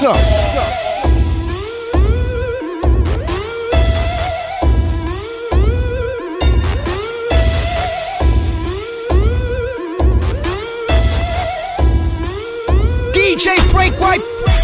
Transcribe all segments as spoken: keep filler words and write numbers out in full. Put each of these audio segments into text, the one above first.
up? What's up? D J Break White.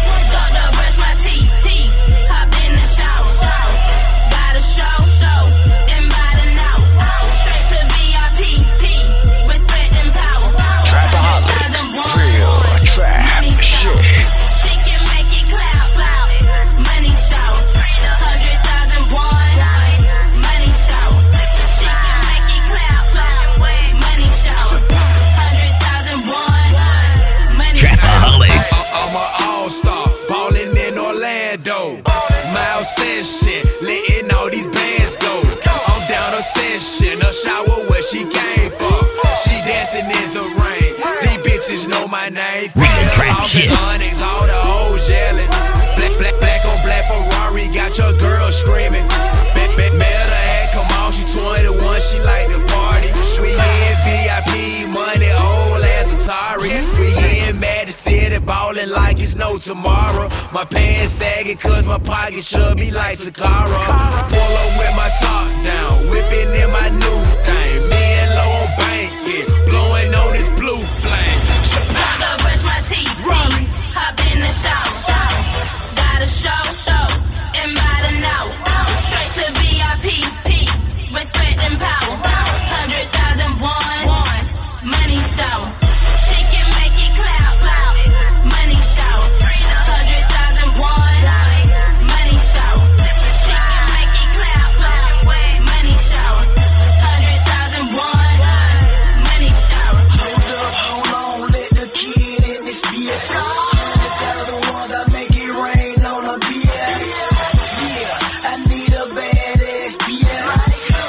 Shower where she came from. She dancing in the rain. These bitches know my name. Real trap shit. Onyx, all the hoes yelling. Black, black, black on black Ferrari, got your girl screaming. Bet, bet, met her hat, come on, she twenty-one, she like to party. We in V I P, money, old as Atari. We in Madison City, ballin' like it's no tomorrow. My pants sagging cause my pockets chubby like Sakara. Pull up with my top down, whipping in my new thing. Me and Low on banking, blowing on this blue flame. Gotta brush my teeth, Raleigh. Hop in the shower, shower. Gotta show, show, and by the now. Straight to V I P, P, respect and power. Hundred thousand one, money shower. She can make it clap, clap. Money shower. Hundred thousand one, money shower. She can make it clap, clap. Money shower. Hundred thousand one, money shower. Hold up, hold on, let the kid in this bitch. Hundred thousand ones, I make it rain on a bitch. Yeah, I need a badass bitch.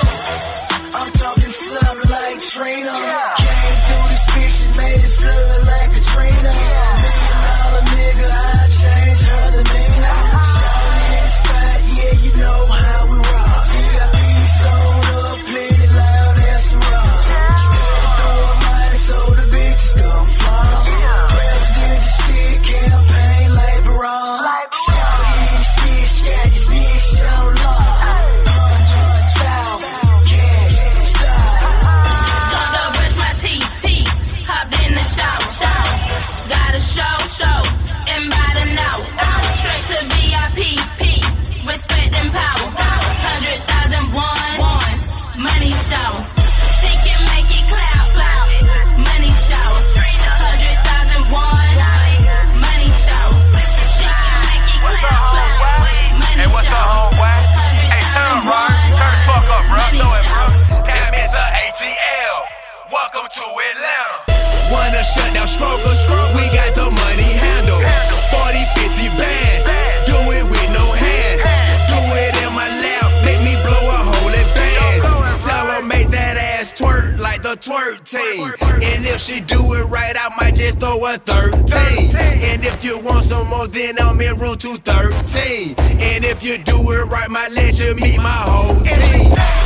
I'm talking something like Trina. Came through this bitch and made it flood like Katrina. Million dollar nigga, I changed her demeanor. Shawty in the spot, yeah, you know how we rock. V I P sold up, plenty loud as a rock. Spread through a money so the bitches gon' fall. Presidential shit, campaign like Barack. Shawty in this bitch, got this bitch on lock. Hundred thousand cash, stop. Gotta brush my teeth, teeth. Hopped in the shower, shower. Gotta show, show, and by the now. Straight to V I P, P, respect and power. Hundred thousand one, money shower. She can make it clap, clap. Money shower. Hundred thousand one, money shower. She can make it clap, clap. Money Hey, what's up, shower. homeboy? Hey, turn Hundred bro. thousand Turn the fuck up, bro. money Know it, bro. shower. Damn, it's a A T L. Welcome to Atlanta. Wanna shut down strokers? We got the money handle. forty, fifty bands. Do it with no hands. Do it in my lap. Make me blow a hole in fans. Tell her make that ass twerk like the twerk team. And if she do it right, I might just throw a thirteen. And if you want some more, then I'm in room two thirteen. And if you do it right, my let you meet my whole team.